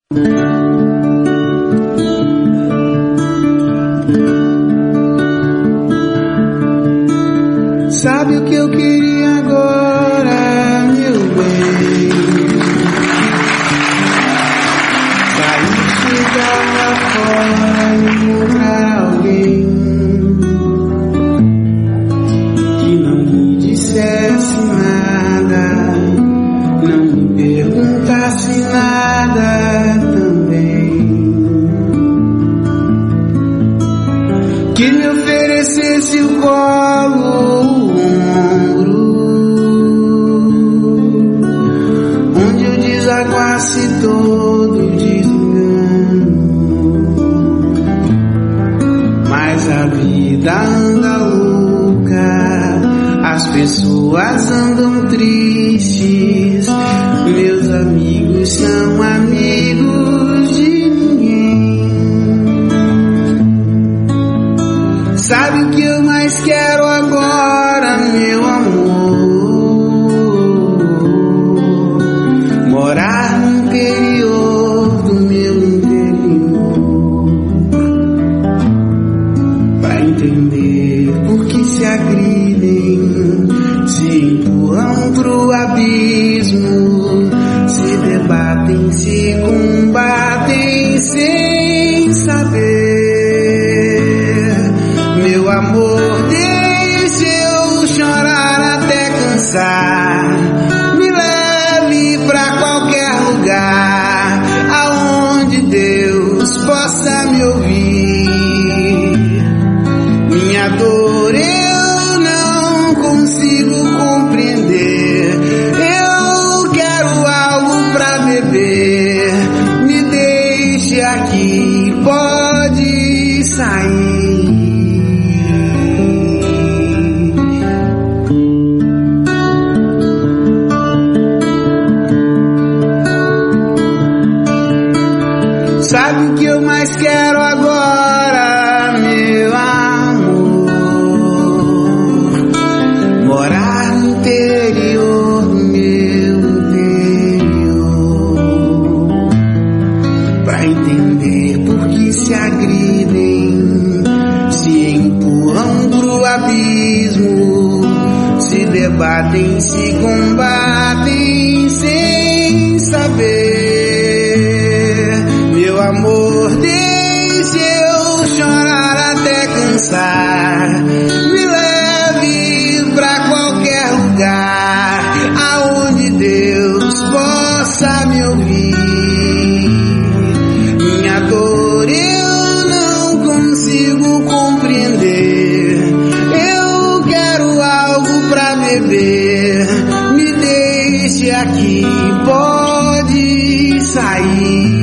Sabe o que eu queria agora, meu bem? Sair, chegar lá fora e encontrar alguém que não me dissesse nada, não me perguntasse nada também, que me oferecesse o colo, desaguasse todo desengano. Mas a vida anda louca, as pessoas andam tristes, meus amigos são amigos de ninguém. Sabe o que eu mais quero agora, meu amor? Morar no interior do meu interior, pra entender por que se agridem, se empurram pro abismo, se debatem, se combatem sem saber. Meu amor, deixa eu chorar até cansar, pra qualquer lugar aonde Deus possa me ouvir. Minha dor eu não consigo compreender, eu quero algo pra beber, me deixe aqui, pode sair. Sabe o que eu mais quero agora, meu amor? Morar no interior do meu interior, pra entender por que se agridem, se empurram pro abismo, se debatem, se combatem sem saber. Meu amor, deixe eu chorar até cansar, me leve pra qualquer lugar aonde Deus possa me ouvir. Minha dor eu não consigo compreender, eu quero algo pra beber, me deixe aqui, pode sair.